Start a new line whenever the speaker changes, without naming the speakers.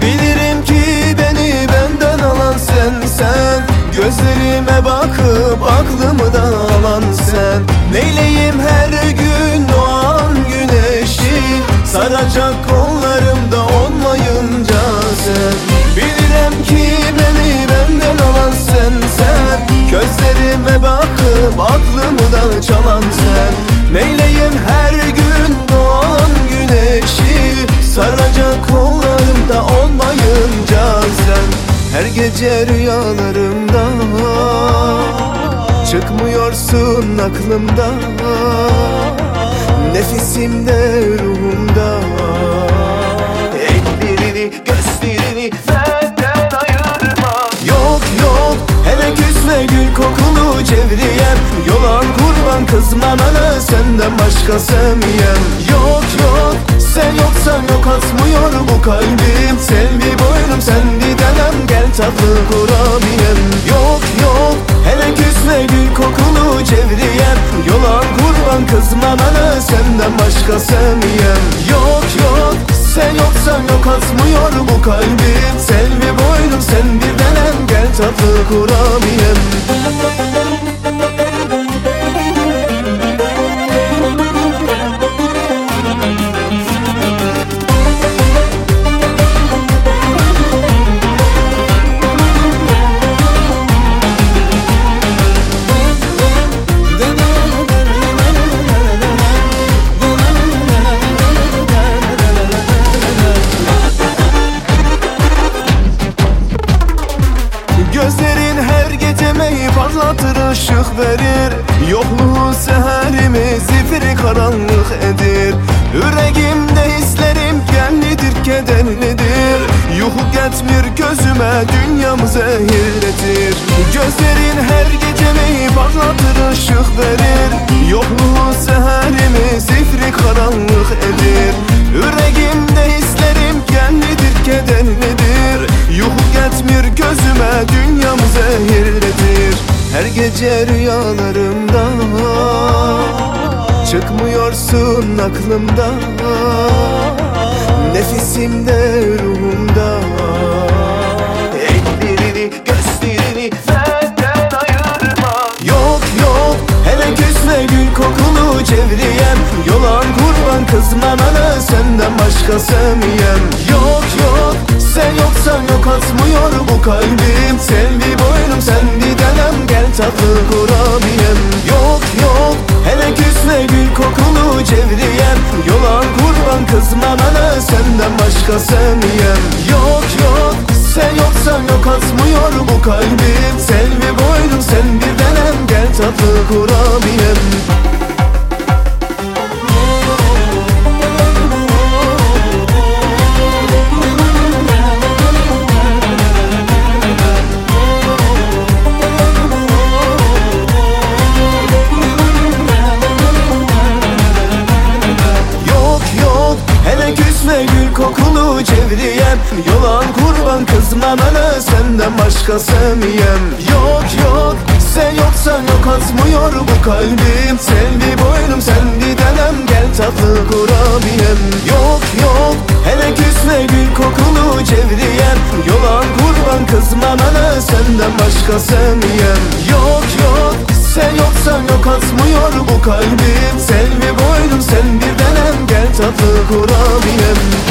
Bilirim ki beni benden alan sen. Gözlerime bakıp aklımı da alan sen. Neyleyim her gün doğan güneşi, saracak kollarımda olmayınca sen. Bilirim ki beni benden alan sen. Gözlerime bakıp aklımı da çalan sen. Neyleyim her gün doğan güneşi, saracak kollarımda olmayınca sen. Her gece rüyalarımda çıkmıyorsun aklımda, nefesimde, ruhumda. Ellerini, gözlerini benden ayırma. Yok yok, hele küsme gül kokulu cevriyem. Yolan kurban kızma bana, senden başka sevmeyem. Yok yok, sen yoksan yok atmıyor bu kalbim. Selvi boynum sendi denem, gel tatlı kurabiyem. Yok yok, hele küsme gül kokulu cevriyem. Yolan kurban kızma bana, senden başka sevmeyem. Yok yok, sen yoksan yok atmıyor bu kalbim. Selvi boynum sendi denem, gel tatlı kurabiyem. Gözlerin her gecemeyi parlatır, ışık verir. Yokluğu seherimi zifiri karanlık edir. Yüreğimde hislerim genlidir, kederlidir. Yuhuk etmir gözüme, dünyamı zehirletir. Gözlerin her gecemeyi parlatır, ışık verir. Yokluğu seherimi zifiri karanlık edir. Yüreğimde hislerim genlidir, kederlidir. Yuhuk etmir gözüme, dünyamı zehirletir. Her gece rüyalarımda çıkmıyorsun aklımda, nefesimde, ruhumda. Ellerini, gözlerini benden ayırma. Yok yok, hele küsme gül kokulu cevriyem. Yolan kurban kızma bana, senden başka sevmeyem. Yok yok, sen yoksan yok atmıyor bu kalbim. Selvi boynum sendi denem, gel tatlı kurabiyem. Yok yok, hele küsme gül kokulu cevriyem. Yolan kurban kızma bana, senden başka sevmeyem. Yok yok, sen yoksan yok atmıyor bu kalbim. Selvi boynum sendi denem, gel tatlı kurabiyem. Gül kokulu cevriyem. Yolan kurban kızma bana, senden başka sevmeyem. Yok yok, sen yoksan yok atmıyor bu kalbim. Selvi boynum sendi denem, gel tatlı kurabiyem. Yok yok, hele küsme gül kokulu cevriyem. Yolan kurban kızma bana, senden başka sevmeyem. Yok yok, sen yoksan yok atmıyor bu kalbim. Selvi boynum sendi denem, gel tatlı kurabiyem.